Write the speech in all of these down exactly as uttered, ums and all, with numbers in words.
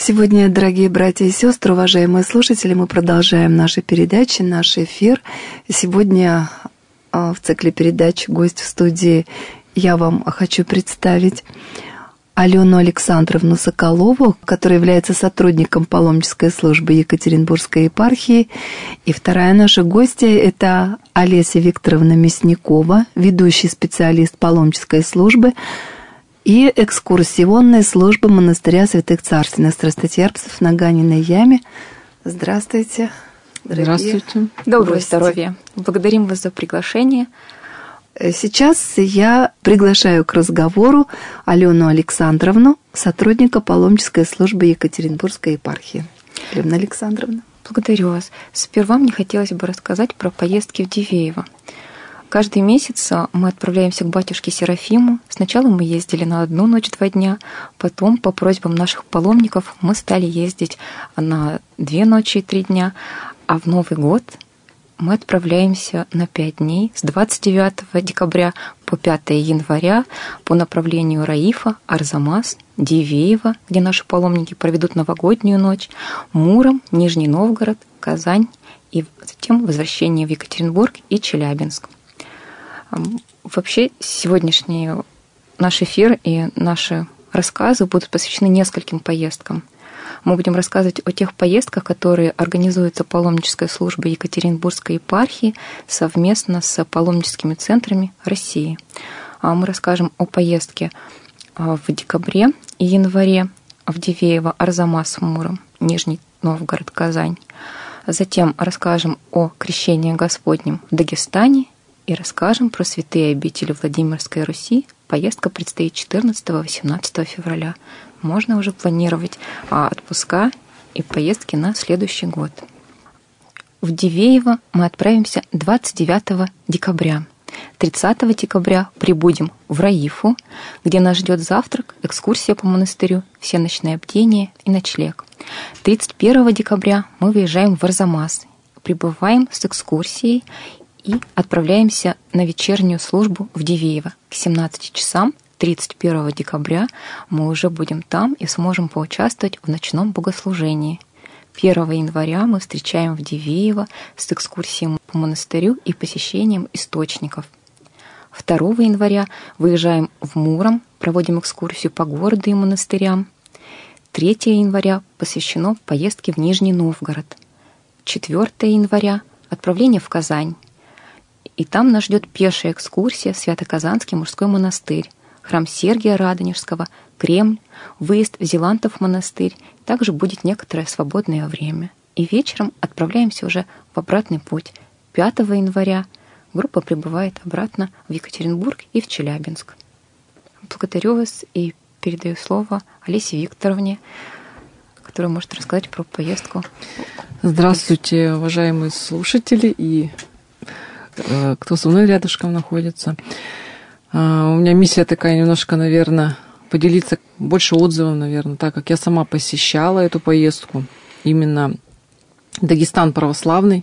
Сегодня, дорогие братья и сестры, уважаемые слушатели, мы продолжаем наши передачи, наш эфир. Сегодня в цикле передач «Гость в студии» я вам хочу представить Алену Александровну Соколову, которая является сотрудником паломнической службы Екатеринбургской епархии. И вторая наша гостья – это Олеся Викторовна Мясникова, ведущий специалист паломнической службы и экскурсионной службы монастыря святых царственных страстотерпцев на Ганиной яме. Здравствуйте, дорогие. Здравствуйте. Доброго гости. Здоровья. Благодарим вас за приглашение. Сейчас я приглашаю к разговору Алену Александровну, сотрудника паломнической службы Екатеринбургской епархии. Алена Александровна. Благодарю вас. Сперва мне хотелось бы рассказать про поездки в Дивеево. Каждый месяц мы отправляемся к батюшке Серафиму. Сначала мы ездили на одну ночь, два дня. Потом, по просьбам наших паломников, мы стали ездить на две ночи и три дня. А в Новый год мы отправляемся на пять дней с двадцать девятого декабря по пятое января по направлению Раифа, Арзамас, Дивеево, где наши паломники проведут новогоднюю ночь, Муром, Нижний Новгород, Казань и затем возвращение в Екатеринбург и Челябинск. Вообще, сегодняшний наш эфир и наши рассказы будут посвящены нескольким поездкам. Мы будем рассказывать о тех поездках, которые организуются паломнической службой Екатеринбургской епархии совместно с паломническими центрами России. Мы расскажем о поездке в декабре и январе в Дивеево, Арзамас, Муром, Нижний Новгород, Казань. Затем расскажем о крещении Господнем в Дагестане и расскажем про святые обители Владимирской Руси. Поездка предстоит четырнадцатого-восемнадцатого февраля. Можно уже планировать отпуска и поездки на следующий год. В Дивеево мы отправимся двадцать девятого декабря. тридцатого декабря прибудем в Раифу, где нас ждет завтрак, экскурсия по монастырю, всеночное бдение и ночлег. тридцать первого декабря мы выезжаем в Арзамас, прибываем с экскурсией и отправляемся на вечернюю службу в Дивеево. К семнадцати часам тридцать первого декабря мы уже будем там и сможем поучаствовать в ночном богослужении. первого января мы встречаем в Дивеево с экскурсией по монастырю и посещением источников. второго января выезжаем в Муром, проводим экскурсию по городу и монастырям. третьего января посвящено поездке в Нижний Новгород. четвёртого января отправление в Казань. И там нас ждет пешая экскурсия в Свято-Казанский мужской монастырь, храм Сергия Радонежского, Кремль, выезд в Зелантов монастырь. Также будет некоторое свободное время. И вечером отправляемся уже в обратный путь. пятого января группа прибывает обратно в Екатеринбург и в Челябинск. Благодарю вас и передаю слово Олесе Викторовне, которая может рассказать про поездку. Здравствуйте, уважаемые слушатели и кто со мной рядышком находится. У меня миссия такая немножко, наверное, поделиться больше отзывом, наверное, так как я сама посещала эту поездку. Именно Дагестан православный.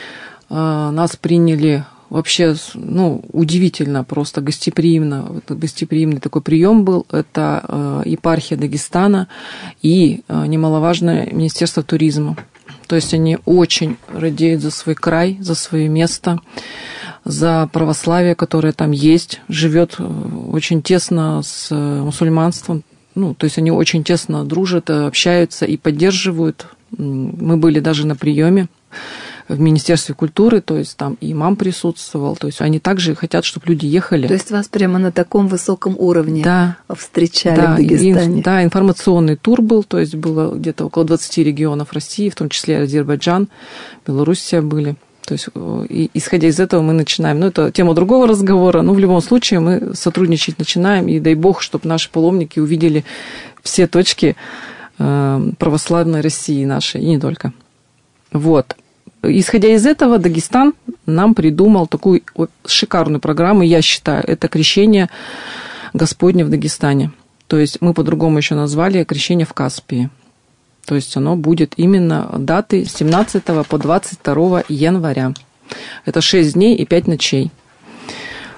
Нас приняли вообще, ну, удивительно, просто гостеприимно. Гостеприимный такой прием был. Это епархия Дагестана и немаловажное Министерство туризма. То есть они очень радеют за свой край, за свое место, за православие, которое там есть, живет очень тесно с мусульманством. Ну, то есть они очень тесно дружат, общаются и поддерживают. Мы были даже на приеме в Министерстве культуры, то есть там и имам присутствовал, то есть они также хотят, чтобы люди ехали. То есть вас прямо на таком высоком уровне да, встречали да, в Дагестане? И, да, информационный тур был, то есть было где-то около двадцати регионов России, в том числе Азербайджан, Белоруссия были. То есть, и, исходя из этого, мы начинаем. Ну, это тема другого разговора, но в любом случае мы сотрудничать начинаем, и дай бог, чтобы наши паломники увидели все точки э, православной России нашей, и не только. Вот. Исходя из этого, Дагестан нам придумал такую шикарную программу, я считаю, это крещение Господне в Дагестане. То есть мы по-другому еще назвали крещение в Каспии. То есть оно будет именно даты с семнадцатого по двадцать второго января. Это шесть дней и пять ночей.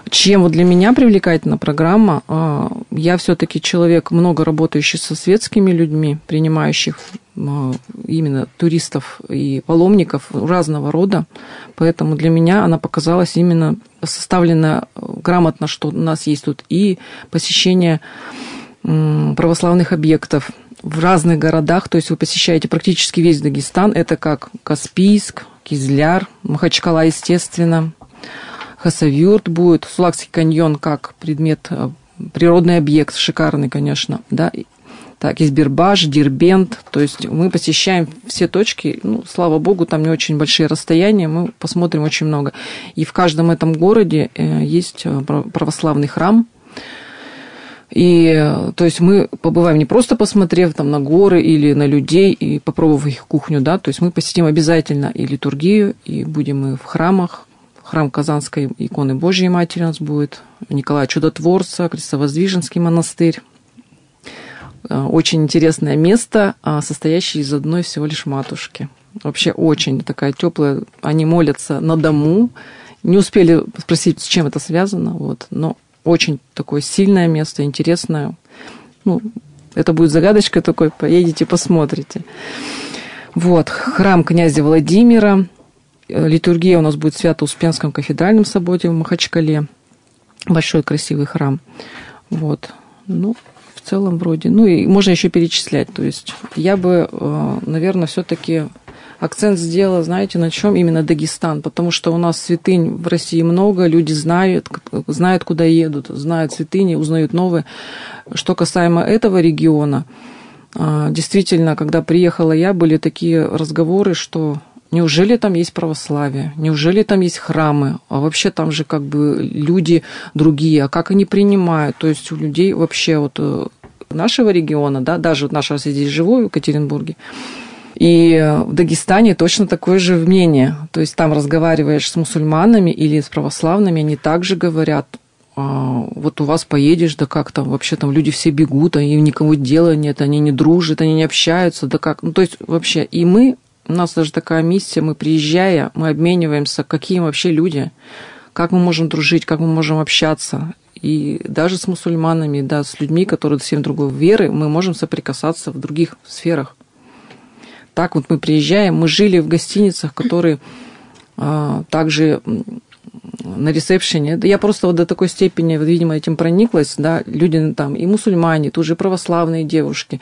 чем вот для меня привлекательна программа, я все-таки человек, много работающий со светскими людьми, принимающих именно туристов и паломников разного рода, поэтому для меня она показалась именно составлена грамотно, что у нас есть тут и посещение православных объектов в разных городах, то есть вы посещаете практически весь Дагестан, это как Каспийск, Кизляр, Махачкала, естественно, Хасавюрт будет, Сулакский каньон как предмет, природный объект, шикарный, конечно, да, так, Избербаш, Дербент, то есть мы посещаем все точки, ну, слава богу, там не очень большие расстояния, мы посмотрим очень много. И в каждом этом городе есть православный храм, и, то есть мы побываем не просто посмотрев там на горы или на людей и попробовав их кухню, да, то есть мы посетим обязательно и литургию, и будем и в храмах. Храм Казанской иконы Божьей Матери у нас будет, Николая Чудотворца, Крестовоздвиженский монастырь. Очень интересное место, состоящее из одной всего лишь матушки. Вообще очень такая теплая. Они молятся на дому. Не успели спросить, с чем это связано, вот, но очень такое сильное место, интересное. Ну, это будет загадочкой такой, поедете, посмотрите. Вот, храм князя Владимира. Литургия у нас будет в Свято-Успенском кафедральном соборе в Махачкале. Большой красивый храм. Вот. Ну, в целом вроде. Ну, и можно еще перечислять. То есть я бы, наверное, все-таки акцент сделала, знаете, на чем? Именно Дагестан. Потому что у нас святынь в России много, люди знают, знают, куда едут, знают святыни, узнают новые. Что касаемо этого региона, действительно, когда приехала я, были такие разговоры, что неужели там есть православие? Неужели там есть храмы? А вообще там же как бы люди другие. А как они принимают? То есть у людей вообще вот нашего региона, да, даже вот нашего здесь живу в Екатеринбурге, и в Дагестане точно такое же мнение. То есть там разговариваешь с мусульманами или с православными, они также говорят, вот у вас поедешь, да как там, вообще там люди все бегут, а им никого дела нет, они не дружат, они не общаются, да как. Ну, то есть вообще и мы, у нас даже такая миссия, мы приезжая, мы обмениваемся, какие вообще люди, как мы можем дружить, как мы можем общаться. И даже с мусульманами, да, с людьми, которые совсем другой веры, мы можем соприкасаться в других сферах. Так вот мы приезжаем, мы жили в гостиницах, которые а, также на ресепшене. Я просто вот до такой степени, видимо, этим прониклась, да, люди там и мусульмане, тоже православные девушки,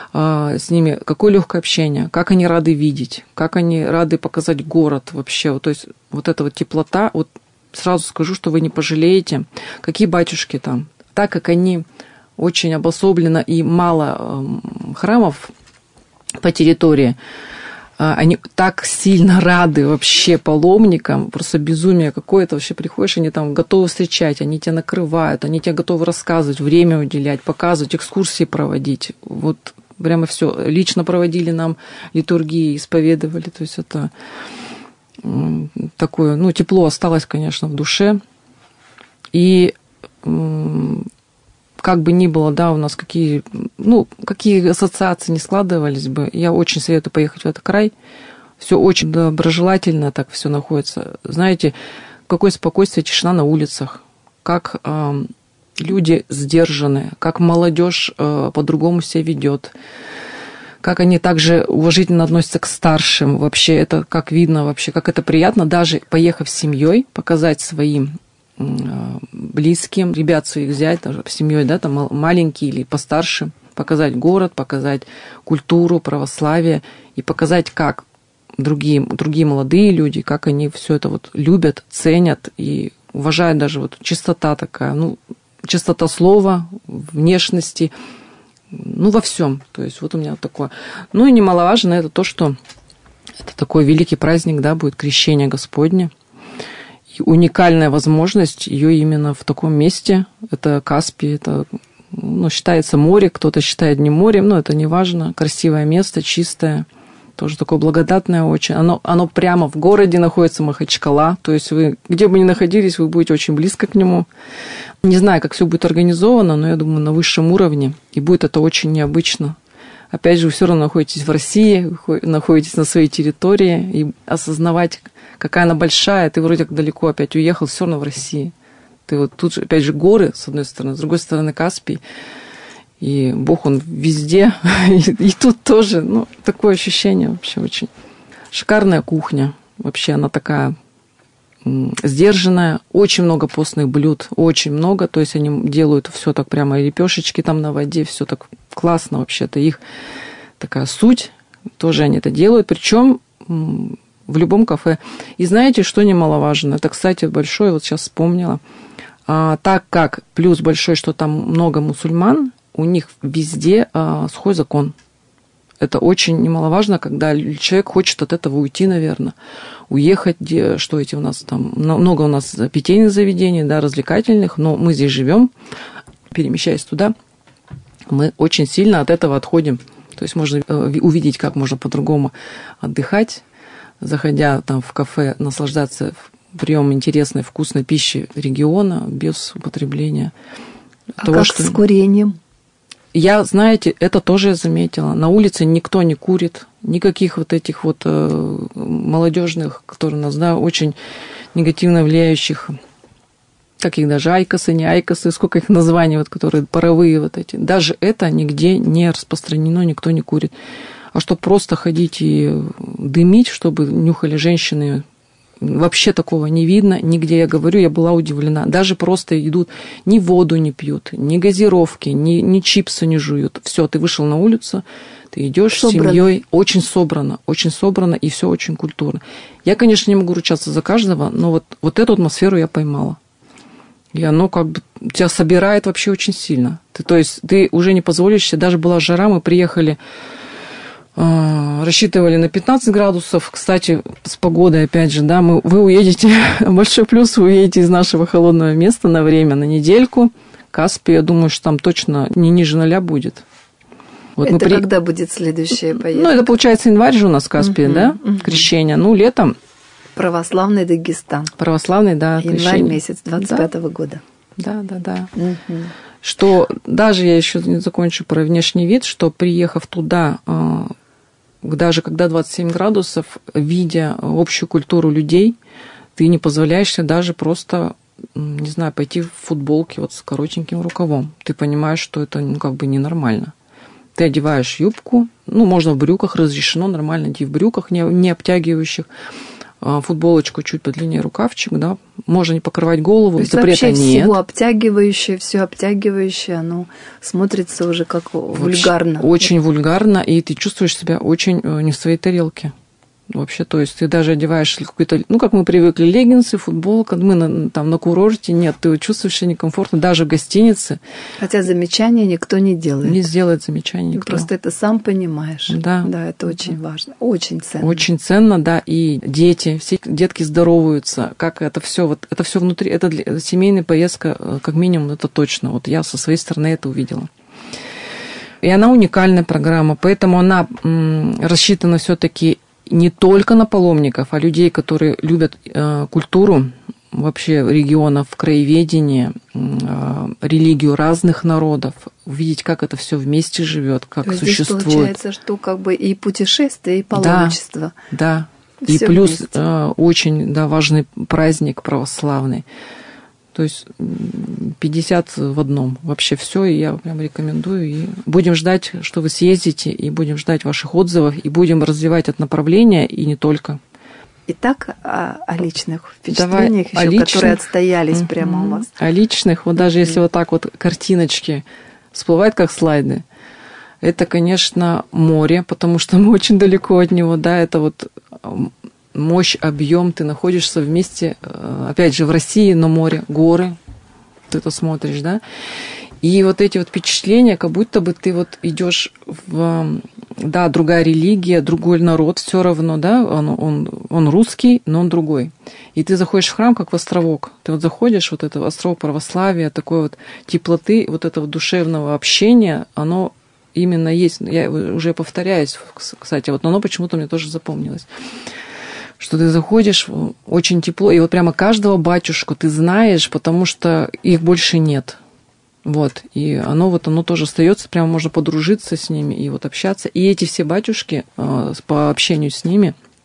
с ними какое легкое общение, как они рады видеть, как они рады показать город вообще. То есть вот эта вот теплота, вот сразу скажу, что вы не пожалеете, какие батюшки там. Так как они очень обособленно и мало храмов по территории, они так сильно рады вообще паломникам, просто безумие какое-то, вообще приходишь, они там готовы встречать, они тебя накрывают, они тебе готовы рассказывать, время уделять, показывать, экскурсии проводить. Вот прямо все. Лично проводили нам литургии, исповедовали, то есть это такое, ну, тепло осталось, конечно, в душе. И как бы ни было, да, у нас какие, ну, какие ассоциации не складывались бы, я очень советую поехать в этот край. Все очень доброжелательно так все находится. Знаете, какое спокойствие, тишина на улицах, как э, люди сдержаны, как молодежь э, по-другому себя ведет, как они также уважительно относятся к старшим. Вообще это как видно, вообще, как это приятно, даже поехав с семьей, показать своим близким, ребят своих взять, даже с семьей, да, там маленькие или постарше, показать город, показать культуру, православие и показать, как другие, другие молодые люди, как они все это вот любят, ценят и уважают. Даже вот чистота такая, ну, чистота слова, внешности, ну, во всем. То есть вот у меня такое. Ну и немаловажно это то, что это такой великий праздник, да, будет крещение Господне. Уникальная возможность ее именно в таком месте. Это Каспий, это, ну, считается море, кто-то считает не морем, но это не важно. Красивое место, чистое, тоже такое благодатное очень. Оно, оно прямо в городе находится, Махачкала, то есть вы, где бы ни находились, вы будете очень близко к нему. Не знаю, как все будет организовано, но я думаю, на высшем уровне, и будет это очень необычно. Опять же, вы все равно находитесь в России, вы находитесь на своей территории, и осознавать, какая она большая, ты вроде как далеко опять уехал, все равно в России. Ты вот тут же, опять же, горы, с одной стороны, с другой стороны Каспий. И Бог, Он везде, и, и тут тоже, ну, такое ощущение вообще очень. Шикарная кухня, вообще она такая м, сдержанная, очень много постных блюд, очень много, то есть они делают все так прямо, лепешечки там на воде, все так классно вообще, это их такая суть, тоже они это делают, причем м, в любом кафе. И знаете, что немаловажно, это, кстати, большое, вот сейчас вспомнила, а, так как плюс большой, что там много мусульман, у них везде а, сухой закон. Это очень немаловажно, когда человек хочет от этого уйти, наверное, уехать, где, что эти у нас там, много у нас питейных заведений, да, развлекательных, но мы здесь живем, перемещаясь туда, мы очень сильно от этого отходим. То есть можно увидеть, как можно по-другому отдыхать, заходя там в кафе, наслаждаться приемом интересной, вкусной пищи региона без употребления. А того, как что... с курением? Я, знаете, это тоже я заметила. На улице никто не курит, никаких вот этих вот э, молодежных, которые у нас, да, очень негативно влияющих, как их даже айкосы, не айкосы, сколько их названий, вот, которые паровые вот эти. Даже это нигде не распространено, никто не курит. А чтобы просто ходить и дымить, чтобы нюхали женщины, вообще такого не видно. Нигде, я говорю, я была удивлена. Даже просто идут, ни воду не пьют, ни газировки, ни, ни чипсы не жуют. Все, ты вышел на улицу, ты идешь с семьей, очень собрано, очень собрано, и все очень культурно. Я, конечно, не могу ручаться за каждого, но вот, вот эту атмосферу я поймала. И оно как бы тебя собирает вообще очень сильно. Ты, то есть ты уже не позволишь себе, даже была жара, мы приехали, рассчитывали на пятнадцать градусов. Кстати, с погодой, опять же, да, мы, вы уедете, большой плюс, вы уедете из нашего холодного места на время, на недельку. Каспий, я думаю, что там точно не ниже ноля будет. Вот это мы при... когда будет следующая поездка? Ну, это, получается, январь же у нас Каспий, uh-huh, да, uh-huh. крещение. Ну, летом. Православный Дагестан. Православный, да, январь крещение. Месяц двадцать пятого да. года. Да, да, да. Uh-huh. Что даже я еще не закончу про внешний вид, что приехав туда... Даже когда двадцать семь градусов, видя общую культуру людей, ты не позволяешь себе даже просто, не знаю, пойти в футболке вот с коротеньким рукавом. Ты понимаешь, что это ну, как бы ненормально. Ты одеваешь юбку, ну, можно в брюках, разрешено нормально идти в брюках, не, не обтягивающих, футболочку чуть подлиннее рукавчик, да, можно не покрывать голову, запрета нет. Всего обтягивающее, все обтягивающее, оно смотрится уже как вульгарно. Очень вульгарно, и ты чувствуешь себя очень не в своей тарелке. Вообще, то есть ты даже одеваешь какой-то, ну, как мы привыкли, леггинсы, футболка, мы на, там на курорте, нет, ты чувствуешь себя некомфортно, даже в гостинице. Хотя замечания никто не делает. Не сделает замечаний никто. Ты просто это сам понимаешь. Да. Да, это очень да. важно, очень ценно. Очень ценно, да, и дети, все детки здороваются, как это все, вот это все внутри, это для, семейная поездка, как минимум, это точно, вот я со своей стороны это увидела. И она уникальная программа, поэтому она м, рассчитана все-таки не только на паломников, а людей, которые любят э, культуру вообще регионов, краеведение, э, религию разных народов, увидеть, как это все вместе живет, как здесь существует. Получается, что как бы и путешествие, и паломничество. Да, да. И плюс э, очень да, важный праздник православный. То есть пятьдесят в одном. Вообще все, и я прям рекомендую. И будем ждать, что вы съездите, и будем ждать ваших отзывов, и будем развивать это направление, и не только. Итак, о, о личных впечатлениях, Давай, еще, личных, которые отстоялись uh-huh. прямо у вас. О личных, вот даже uh-huh. если вот так вот картиночки всплывают, как слайды, это, конечно, море, потому что мы очень далеко от него, да, это вот... мощь, объем, ты находишься вместе, опять же, в России, но море, горы, ты это смотришь, да, и вот эти вот впечатления, как будто бы ты вот идешь в, да, другая религия, другой народ, все равно, да, он, он, он русский, но он другой, и ты заходишь в храм, как в островок, ты вот заходишь, вот это островок православия, такой вот теплоты, вот этого душевного общения, оно именно есть, я уже повторяюсь, кстати, вот, но оно почему-то мне тоже запомнилось. Что ты заходишь, очень тепло, и вот прямо каждого батюшку ты знаешь, потому что их больше нет. Вот, и оно вот, оно тоже остается, прямо можно подружиться с ними и вот общаться. И эти все батюшки, по общению с ними,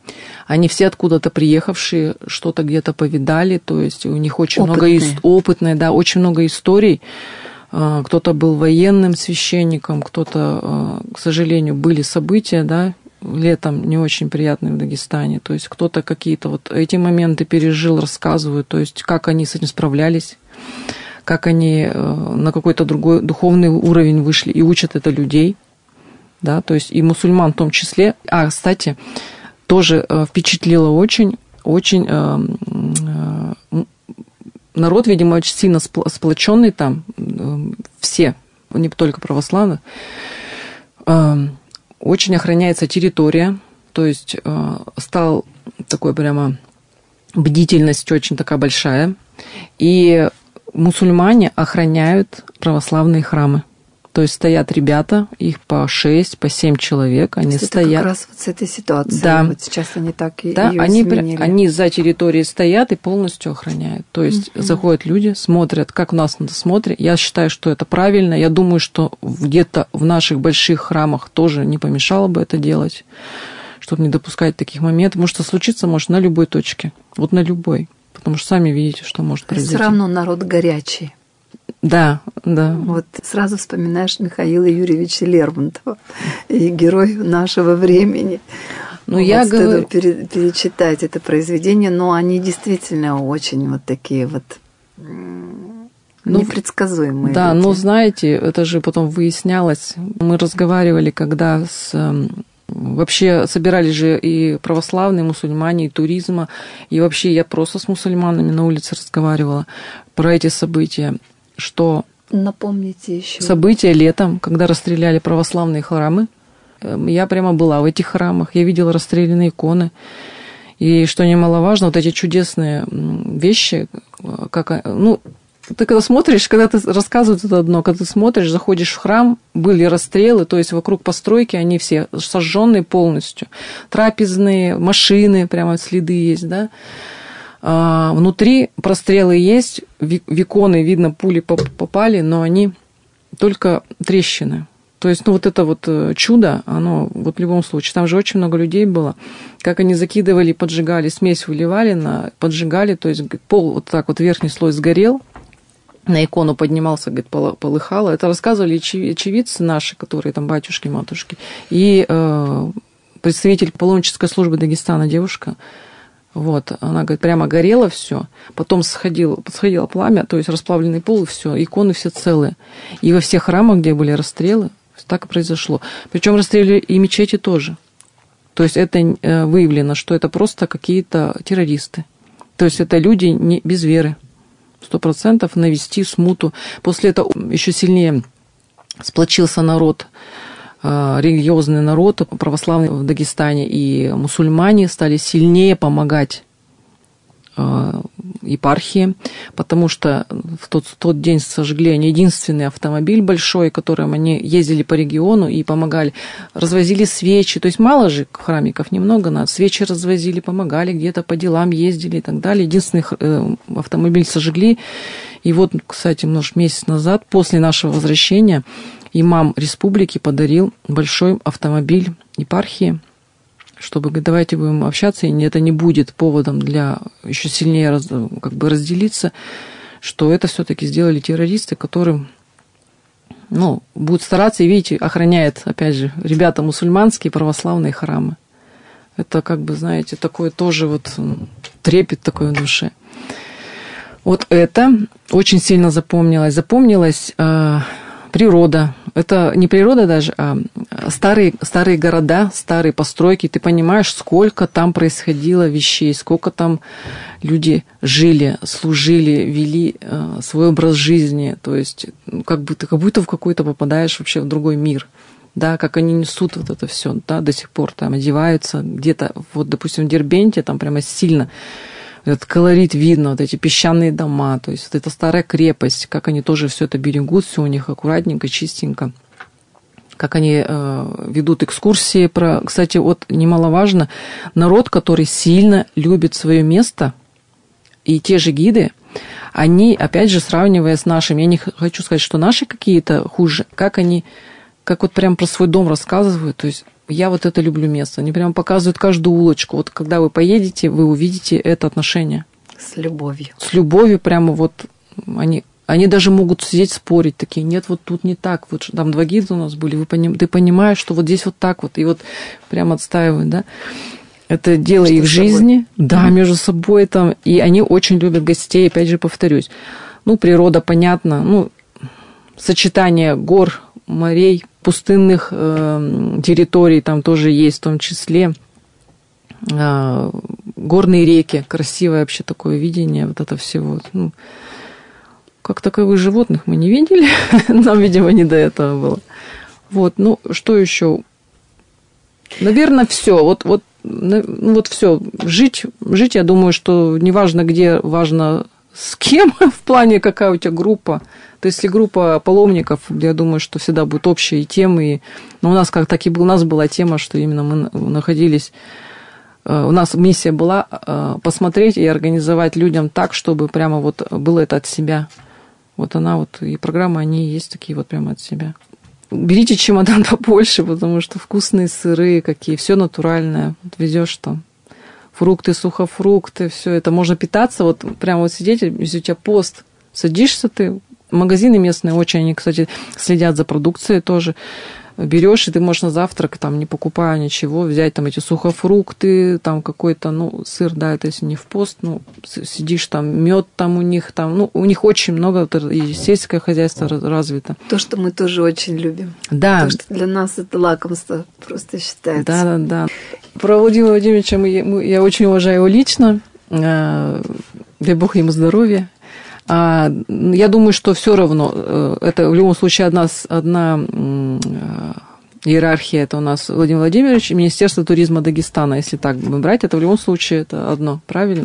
Они все откуда-то приехавшие, что-то где-то повидали, то есть у них очень опытные. много ист... опытные, да, очень много историй. Кто-то был военным священником, кто-то, к сожалению, были события, да, летом не очень приятные в Дагестане. То есть кто-то какие-то вот эти моменты пережил, рассказывают, то есть как они с этим справлялись, как они на какой-то другой духовный уровень вышли и учат это людей, да, то есть и мусульман в том числе. А, кстати, тоже впечатлило очень, очень народ, видимо, очень сильно сплоченный там, все, не только православные. Очень охраняется территория, то есть стал такой прямо бдительность очень такая большая. И мусульмане охраняют православные храмы. То есть стоят ребята, их по шесть, по семь человек, они это стоят. Как раз вот с этой ситуацией, да. вот сейчас они так и да, её они, изменили. они за территорией стоят и полностью охраняют. То есть mm-hmm. заходят люди, смотрят, как у нас надо смотреть. Я считаю, что это правильно. Я думаю, что где-то в наших больших храмах тоже не помешало бы это делать, чтобы не допускать таких моментов. Потому что случиться может на любой точке. Вот на любой. Потому что сами видите, что может произойти. Все равно народ горячий. Да, да. Вот сразу вспоминаешь Михаила Юрьевича Лермонтова, и герой нашего времени. Ну, вот я говорю, пере, перечитать это произведение, но они действительно очень вот такие вот ну, непредсказуемые. Да, люди. Но знаете, это же потом выяснялось. Мы разговаривали, когда с вообще собирались же и православные, и мусульмане, и туризма, и вообще я просто с мусульманами на улице разговаривала про эти события. Что напомните еще события летом, когда расстреляли православные храмы. Я прямо была в этих храмах, я видела расстрелянные иконы. И что немаловажно, вот эти чудесные вещи, как, ну, ты когда смотришь, когда ты рассказывают это одно, когда ты смотришь, заходишь в храм, были расстрелы, то есть вокруг постройки они все сожженные полностью. Трапезные, машины, прямо следы есть, да. А внутри прострелы есть, в иконы, видно, пули попали, но они только трещины. То есть, ну, вот это вот чудо, оно вот в любом случае. Там же очень много людей было. Как они закидывали, поджигали, смесь выливали, на, поджигали, то есть пол вот так вот верхний слой сгорел, на икону поднимался, говорит, полыхало. Это рассказывали очевидцы наши, которые там батюшки, матушки. И э, представитель паломнической службы Дагестана девушка. Вот, она, говорит, прямо горело все, потом сходило, сходило пламя, то есть расплавленный пол, и все, иконы все целые. И во всех храмах, где были расстрелы, так и произошло. Причем расстреляли и мечети тоже. То есть это выявлено, что это просто какие-то террористы. То есть это люди не, без веры. Сто процентов навести смуту. После этого еще сильнее сплочился народ, религиозный народ, православный в Дагестане, и мусульмане стали сильнее помогать епархии, потому что в тот, в тот день сожгли они единственный автомобиль большой, которым они ездили по региону и помогали, развозили свечи, то есть мало же храмиков, немного надо, свечи развозили, помогали, где-то по делам ездили и так далее. Единственный автомобиль сожгли, и вот, кстати, может, месяц назад, после нашего возвращения, имам республики подарил большой автомобиль епархии, чтобы, говорит, давайте будем общаться, и это не будет поводом для еще сильнее раз, как бы разделиться, что это все-таки сделали террористы, которым, ну, будут стараться, и, видите, охраняет, опять же, ребята мусульманские православные храмы. Это, как бы, знаете, такой тоже вот трепет такой в душе. Вот это очень сильно запомнилось. Запомнилась э, природа. Это не природа даже, а старые, старые города, старые постройки. Ты понимаешь, сколько там происходило вещей, сколько там люди жили, служили, вели э, свой образ жизни. То есть, ну, как бы ты как будто в какой-то попадаешь вообще в другой мир. Да, как они несут вот это все, да, до сих пор там одеваются. Где-то, вот, допустим, в Дербенте там прямо сильно этот колорит видно, вот эти песчаные дома, то есть вот эта старая крепость, как они тоже все это берегут, все у них аккуратненько, чистенько, как они э, ведут экскурсии. Про, кстати, вот немаловажно, народ, который сильно любит свое место, и те же гиды, они, опять же, сравнивая с нашими, я не хочу сказать, что наши какие-то хуже, как они, как вот прям про свой дом рассказывают, то есть я вот это люблю место. Они прям показывают каждую улочку. Вот когда вы поедете, вы увидите это отношение. С любовью. С любовью прямо вот они... Они даже могут сидеть спорить, такие, нет, вот тут не так, вот там два гида у нас были, вы поним, ты понимаешь, что вот здесь вот так вот, и вот прям отстаивают, да. Это дело их жизни, да, между собой там, и они очень любят гостей, опять же повторюсь. Ну, природа, понятно, ну, сочетание гор, морей, пустынных э, территорий там тоже есть, в том числе э, горные реки, красивое вообще такое видение вот это всего, ну, как таковых животных мы не видели. Нам, видимо, не до этого было. Вот, ну, что еще? Наверное, все. Вот, вот, ну, вот все. Жить, жить, я думаю, что неважно где, важно с кем, в плане, какая у тебя группа. То есть, если группа паломников, я думаю, что всегда будут общие темы. Но у нас как так и было, у нас была тема, что именно мы находились... У нас миссия была посмотреть и организовать людям так, чтобы прямо вот было это от себя. Вот она вот, и программы, они есть такие вот прямо от себя. Берите чемодан побольше, потому что вкусные сыры какие, все натуральное. Вот везешь там фрукты, сухофрукты, все это. Можно питаться, вот прямо вот сидеть, если у тебя пост, садишься ты. Магазины местные очень, они, кстати, следят за продукцией тоже. Берешь, и ты можешь на завтрак, там, не покупая ничего, взять там эти сухофрукты, там какой-то, ну, сыр, да, это если не в пост, ну, сидишь там, мед там у них, там, ну, у них очень много, и сельское хозяйство развито. То, что мы тоже очень любим. Да. То, что для нас это лакомство просто считается. Да, да, да. Про Владимира Владимировича мы, я очень уважаю его лично, дай бог ему здоровья. Я думаю, что все равно, это в любом случае одна, одна иерархия, это у нас Владимир Владимирович и Министерство туризма Дагестана, если так брать, это в любом случае это одно, правильно?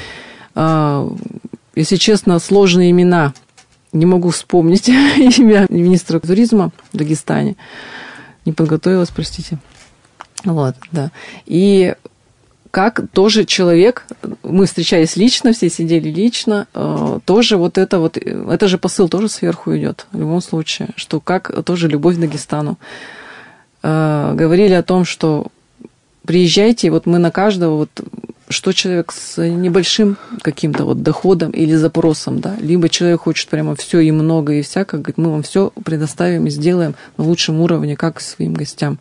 Если честно, сложные имена, не могу вспомнить имя министра туризма в Дагестане, не подготовилась, простите. Вот, да. И как тоже человек, мы встречались лично, все сидели лично, тоже вот это вот, это же посыл тоже сверху идет в любом случае, что как тоже любовь к Дагестану. Говорили о том, что приезжайте, вот мы на каждого, вот, что человек с небольшим каким-то вот доходом или запросом, да, либо человек хочет прямо все и много и всякое, говорит, мы вам все предоставим и сделаем на лучшем уровне, как своим гостям.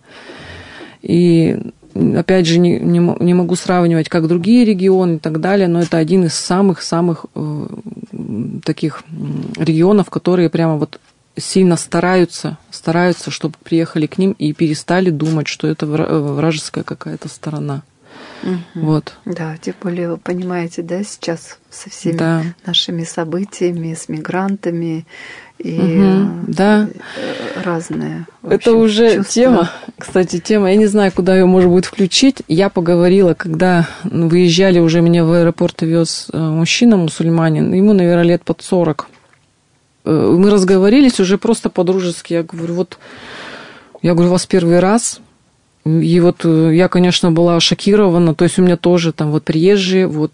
И опять же, не, не, не могу сравнивать, как другие регионы и так далее, но это один из самых-самых э, таких регионов, которые прямо вот сильно стараются, стараются, чтобы приехали к ним и перестали думать, что это вражеская какая-то сторона. Угу. Вот. Да, тем более вы понимаете, да, сейчас со всеми да. нашими событиями, с мигрантами и угу. да. разные. Это общем, уже чувства. Тема, кстати, тема, я не знаю, куда ее можно будет включить. Я поговорила, когда выезжали, уже меня в аэропорт вез мужчина, мусульманин, ему, наверное, лет под сорок. Мы разговорились уже просто по-дружески. Я говорю, вот, я говорю, у вас первый раз. И вот я, конечно, была шокирована. То есть у меня тоже там вот приезжие, вот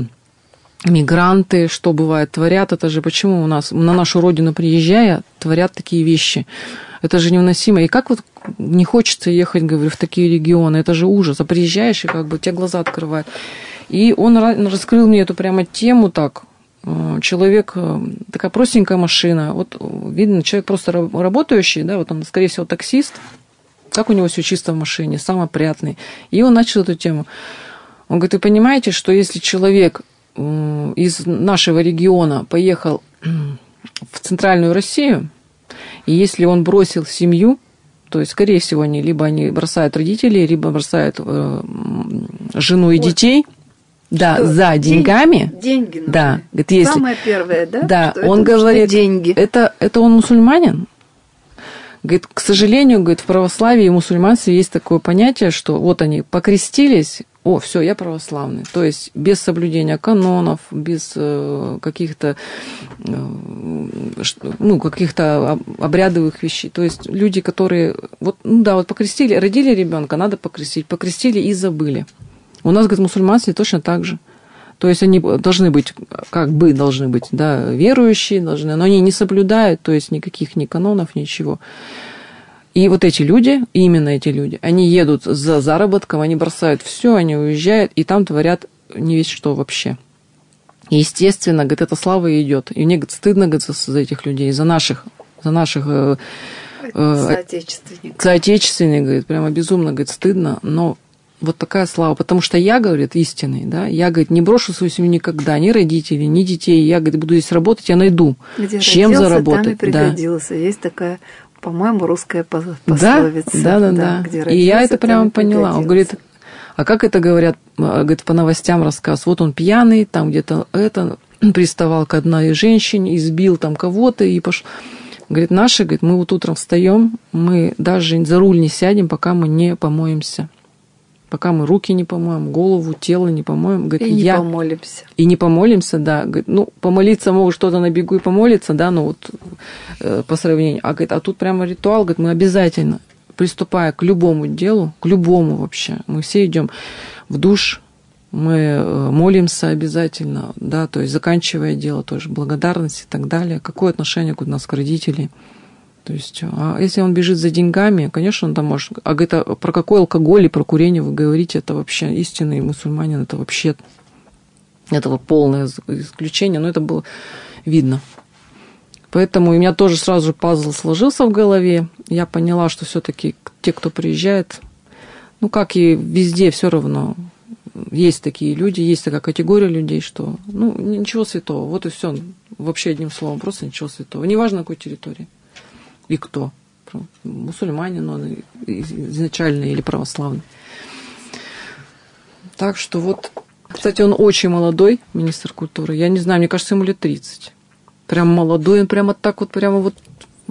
мигранты, что бывает, творят. Это же почему у нас на нашу родину приезжая, творят такие вещи. Это же невыносимо. И как вот не хочется ехать, говорю, в такие регионы. Это же ужас. А приезжаешь, и как бы тебя глаза открывают. И он раскрыл мне эту прямо тему так. Человек, такая простенькая машина. Вот видно, человек просто работающий, да, вот он, скорее всего, таксист. Как у него все чисто в машине, сам опрятный. И он начал эту тему. Он говорит, вы понимаете, что если человек из нашего региона поехал в центральную Россию, и если он бросил семью, то есть, скорее всего, они либо они бросают родителей, либо бросают э, жену и вот. детей, да, что? за деньгами. Деньги нужны. Да, говорит, если, самое первое, да? Да, что он говорит, деньги. Это, это он мусульманин. Говорит, к сожалению, говорит, в православии и мусульманстве есть такое понятие, что вот они покрестились, о, все, я православный. То есть без соблюдения канонов, без э, каких-то э, ну, каких-то обрядовых вещей. То есть люди, которые вот, ну да, вот покрестили, родили ребенка, надо покрестить, покрестили и забыли. У нас, говорит, в мусульманстве точно так же. То есть они должны быть, как бы должны быть, да, верующие должны, но они не соблюдают, то есть никаких ни канонов, ничего. И И вот эти люди, именно эти люди, они едут за заработком, они бросают все, они уезжают, и там творят не весь что вообще. И, естественно, говорит, эта слава и идет. И мне, говорит, стыдно, говорит, за этих людей, за наших, за наших э, э, соотечественников. Соотечественников, говорит, прямо безумно, говорит, стыдно, но вот такая слава. Потому что я, говорит, истинный, да, я, говорит, не брошу свою семью никогда, ни родителей, ни детей. Я, говорит, буду здесь работать, я найду, где чем родился, заработать. Там и пригодился. Да. Есть такая, по-моему, русская пословица. Да, да, да. да. Где родился, и я это прямо поняла. Он говорит, пригодился. а как это говорят, говорит, по новостям рассказ, вот он пьяный, там где-то это, приставал к одной женщине, избил там кого-то и пошел. Говорит, наши, говорит, мы вот утром встаем, мы даже за руль не сядем, пока мы не помоемся. Пока мы руки не помоем, голову, тело не помоем. Говорит, и не я... помолимся. И не помолимся, да. Говорит, ну, помолиться могут что-то на бегу и помолиться, да, ну вот э, по сравнению. А, говорит, а тут прямо ритуал, говорит, мы обязательно, приступая к любому делу, к любому вообще, мы все идем в душ, мы молимся обязательно, да, то есть заканчивая дело, тоже благодарность и так далее. Какое отношение у нас к родителям? То есть, а если он бежит за деньгами, конечно, он там может... А говорит, а про какой алкоголь и про курение вы говорите, это вообще истинный мусульманин, это вообще... Это полное исключение, но это было видно. Поэтому у меня тоже сразу же пазл сложился в голове. Я поняла, что все-таки те, кто приезжает, ну, как и везде, все равно есть такие люди, есть такая категория людей, что, ну, ничего святого. Вот и все. Вообще одним словом, просто ничего святого. Неважно, на какой территории. И кто? Мусульманин он изначально или православный. Так что вот, кстати, он очень молодой, министр культуры. Я не знаю, мне кажется, ему лет тридцать. Прям молодой, он прямо так вот, прямо вот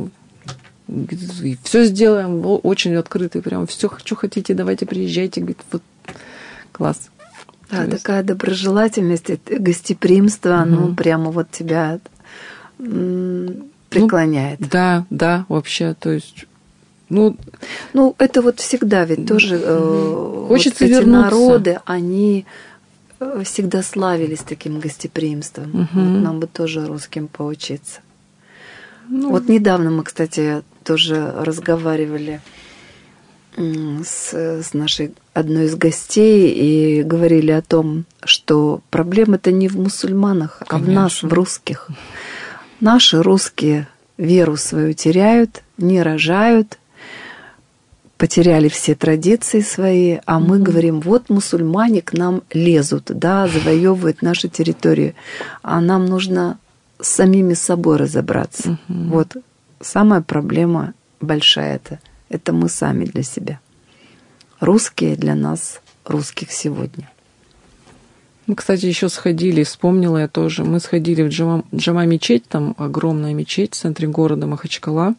все сделаем, очень открытый, прям все, что хотите, давайте приезжайте, говорит, вот класс. Да, есть... такая доброжелательность, гостеприимство, угу. ну, прямо вот тебя преклоняет. Ну, да, да, вообще, то есть, ну... Ну, это вот всегда ведь тоже э, хочется вот эти вернуться. Народы, они всегда славились таким гостеприимством. Угу. Вот нам бы тоже русским поучиться. Ну... Вот недавно мы, кстати, тоже разговаривали с, с нашей одной из гостей и говорили о том, что проблема-то не в мусульманах, Конечно. а в нас, в русских. Наши русские веру свою теряют, не рожают, потеряли все традиции свои, а мы mm-hmm. говорим, вот мусульмане к нам лезут, да, завоевывают наши территории, а нам нужно с самими собой разобраться. Mm-hmm. Вот самая проблема большая это, это мы сами для себя. Русские для нас, русских сегодня. Мы, кстати, еще сходили, вспомнила я тоже, мы сходили в Джама, Джама мечеть, там огромная мечеть в центре города Махачкала.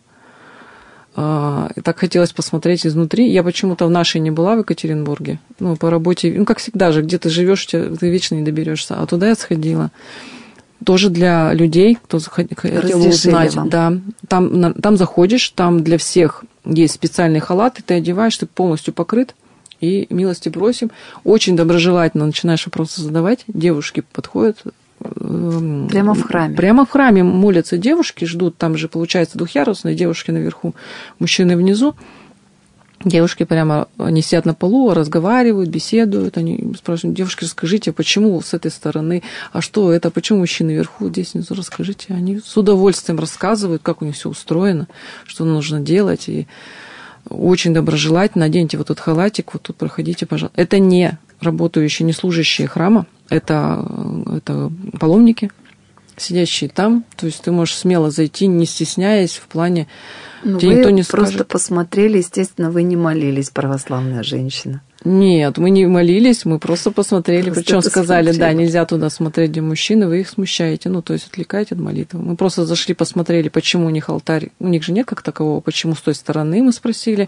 И так хотелось посмотреть изнутри. Я почему-то в нашей не была, в Екатеринбурге. Ну, по работе, ну, как всегда же, где ты живешь, ты вечно не доберешься. А туда я сходила. Тоже для людей, кто хотел узнать. Вам. Да, там, там заходишь, там для всех есть специальный халат, и ты одеваешь, ты полностью покрыт. И милости просим. Очень доброжелательно начинаешь вопросы задавать. Девушки подходят. Прямо в храме. Прямо в храме молятся девушки, ждут. Там же, получается, двухъярусные девушки наверху, мужчины внизу. Девушки прямо, они сидят на полу, разговаривают, беседуют. Они спрашивают, девушки, расскажите, почему с этой стороны, а что это, почему мужчины вверху, здесь внизу, расскажите. Они с удовольствием рассказывают, как у них все устроено, что нужно делать. И очень доброжелательно, наденьте вот этот халатик, вот тут проходите, пожалуйста. Это не работающие, не служащие храма, это, это паломники, сидящие там. То есть ты можешь смело зайти, не стесняясь, в плане... Ну, тебе вы никто не просто скажет. Посмотрели, естественно, вы не молились, православная женщина. Нет, мы не молились, мы просто посмотрели. Просто Причем сказали, посмотрели. да, нельзя туда смотреть, где мужчины, вы их смущаете. Ну, то есть отвлекаете от молитвы. Мы просто зашли, посмотрели, почему у них алтарь. У них же нет как такового, почему с той стороны, мы спросили.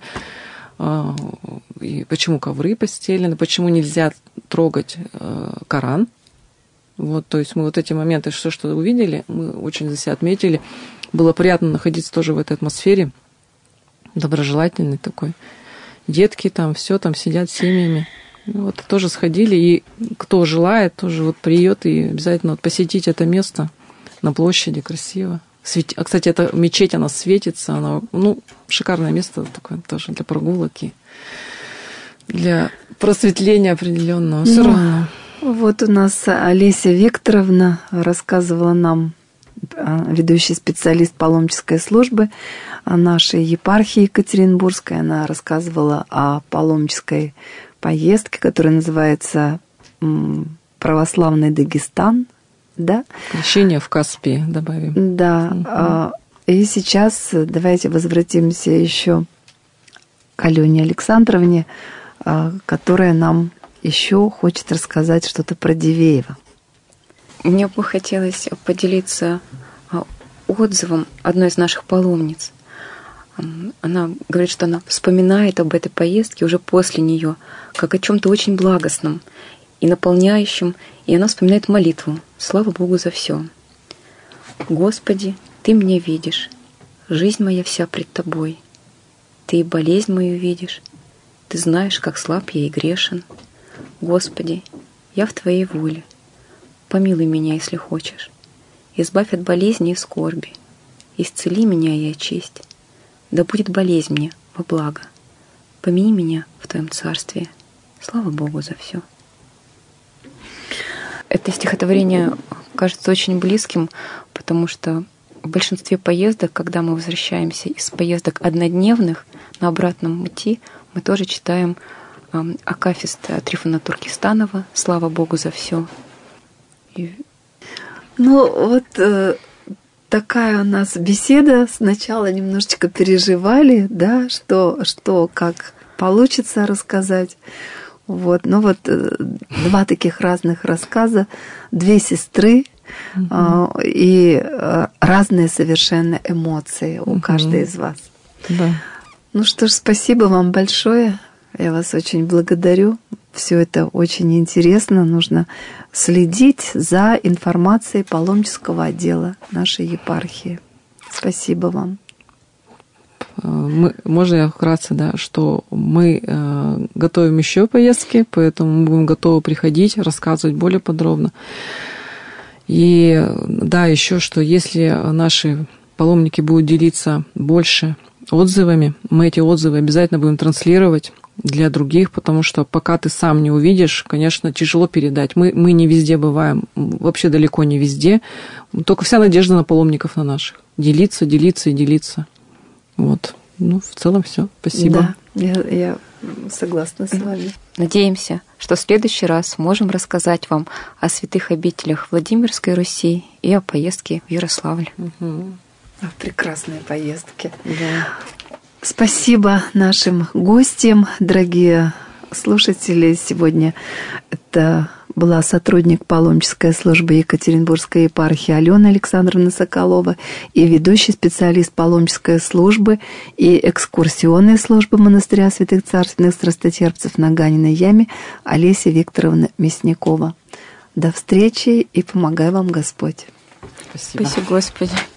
И почему ковры постелены, почему нельзя трогать Коран. Вот, то есть мы вот эти моменты, все, что увидели, мы очень за себя отметили. Было приятно находиться тоже в этой атмосфере, доброжелательной такой. Детки там, все там сидят с семьями. Вот тоже сходили, и кто желает, тоже вот приедет и обязательно вот посетить это место на площади, красиво. Свети... А, кстати, эта мечеть, она светится, она, ну, шикарное место такое тоже для прогулок и для просветления определенного. Все ну, равно. Вот у нас Олеся Викторовна рассказывала нам, ведущий специалист паломнической службы нашей епархии Екатеринбургской. Она рассказывала о паломнической поездке, которая называется «Православный Дагестан». Да? Крещение в Каспии добавим. Да. Угу. И сейчас давайте возвратимся еще к Алене Александровне, которая нам еще хочет рассказать что-то про Дивеево. Мне бы хотелось поделиться отзывом одной из наших паломниц. Она говорит, что она вспоминает об этой поездке уже после нее, как о чем-то очень благостном и наполняющем, и она вспоминает молитву. Слава Богу за все. Господи, Ты меня видишь, жизнь моя вся пред Тобой. Ты и болезнь мою видишь, Ты знаешь, как слаб я и грешен. Господи, я в Твоей воле. Помилуй меня, если хочешь. Избавь от болезни и скорби. Исцели меня и очисть. Да будет болезнь мне во благо. Помяни меня в Твоем царстве. Слава Богу за все. Это стихотворение кажется очень близким, потому что в большинстве поездок, когда мы возвращаемся из поездок однодневных на обратном пути, мы тоже читаем акафист Трифона Туркестанова «Слава Богу за все». И... Ну вот э, такая у нас беседа. Сначала немножечко переживали, да, что, что как получится рассказать. Вот, ну вот э, два таких разных рассказа, две сестры mm-hmm. э, и э, разные совершенно эмоции у mm-hmm. каждой из вас. Да. Ну что ж, спасибо вам большое. Я вас очень благодарю. Все это очень интересно. Нужно следить за информацией паломнического отдела нашей епархии. Спасибо вам. Мы, можно я вкратце, да, что мы э, готовим еще поездки, поэтому мы будем готовы приходить, рассказывать более подробно. И да, еще что, если наши паломники будут делиться больше отзывами, мы эти отзывы обязательно будем транслировать для других, потому что пока ты сам не увидишь, конечно, тяжело передать. Мы, мы не везде бываем, вообще далеко не везде. Только вся надежда на паломников, на наших. Делиться, делиться и делиться. Вот. Ну, в целом все. Спасибо. Да, я, я согласна с вами. Надеемся, что в следующий раз сможем рассказать вам о святых обителях Владимирской Руси и о поездке в Ярославль. Угу. Прекрасные поездки. Да. Спасибо нашим гостям, дорогие слушатели. Сегодня это была сотрудник паломнической службы Екатеринбургской епархии Алена Александровна Соколова и ведущий специалист паломнической службы и экскурсионной службы монастыря святых царственных страстотерпцев на Ганиной яме Олеся Викторовна Мясникова. До встречи и помогай вам Господь. Спасибо. Спасибо, Господи.